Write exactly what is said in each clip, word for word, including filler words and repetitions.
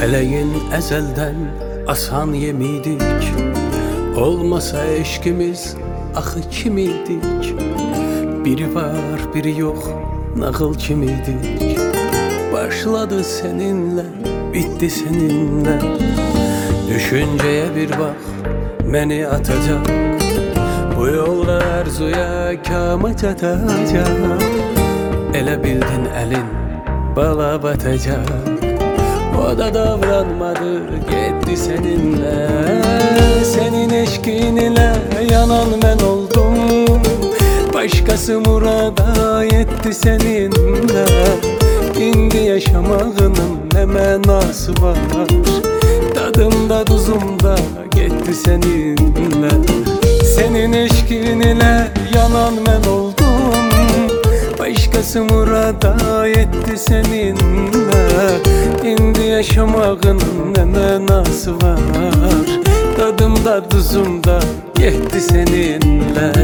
Feleğin ezelden asan yemiydik. Olmasa eşkimiz axı kimiydik? Biri var biri yok, nağıl kimiydik? Başladı seninle, bitti seninle. Düşünceye bir bak, beni atacak. Bu yolda arzuya kâma çatacak. Ele bildin elin bala batacak. O da davranmadı, gitti seninle. Senin eşkin ile yanan ben oldum. Başkası murada yetti seninle. İndi yaşamağının ne menası var? Tadımda tuzumda gitti seninle. Senin eşkin ile yanan ben oldum. Başkası murada yetti seninle. İndi yaşamağının ne menası var? Tadımda tuzumda gitti seninle.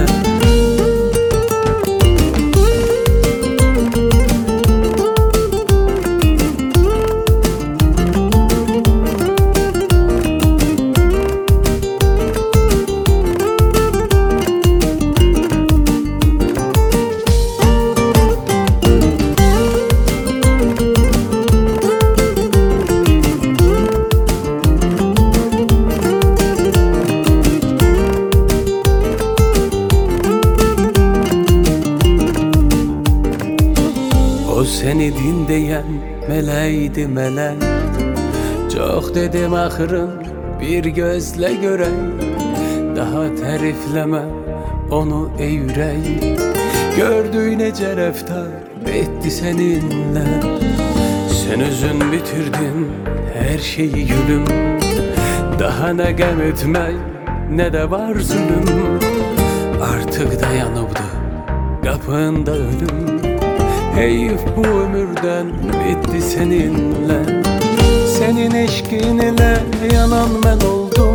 O seni dinleyen meleydi melek. Çok dedim ahırın bir gözle gören. Daha tarifleme onu ey yüreğim. Gördüğüne cereftar bitti seninle. Sen üzün bitirdin her şeyi gülüm. Daha ne gem etmey ne de var zulüm. Artık dayanıptı kapında ölüm. Heyif bu ömürden bitti seninle. Senin eşkin ile yanan ben oldum.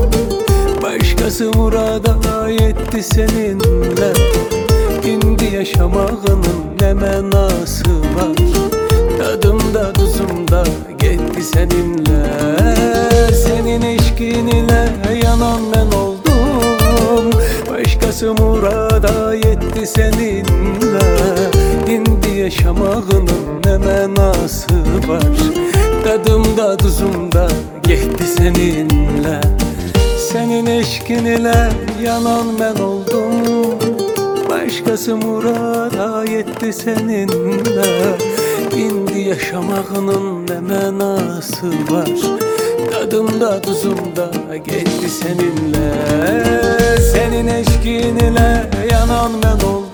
Başkası murada yetti seninle. İndi yaşamağının ne menası var? Tadımda tuzumda gitti seninle. Senin eşkin ile yanan ben oldum. Başkası murada yetti seninle. İndi yaşamağının ne menası var? Tadımda tuzumda gitti seninle. Senin eşkin ile yanan ben oldum. Başkası murada yetti seninle. İndi yaşamağının ne menası var? Tadımda tuzumda gitti seninle. Senin eşkin ile yanan ben oldum.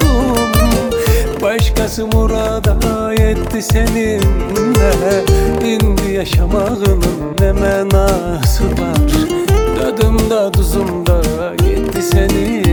Başkası murada yetti seninle. İndi yaşamağının ne menası var? Tadımda tuzumda gitti seninle.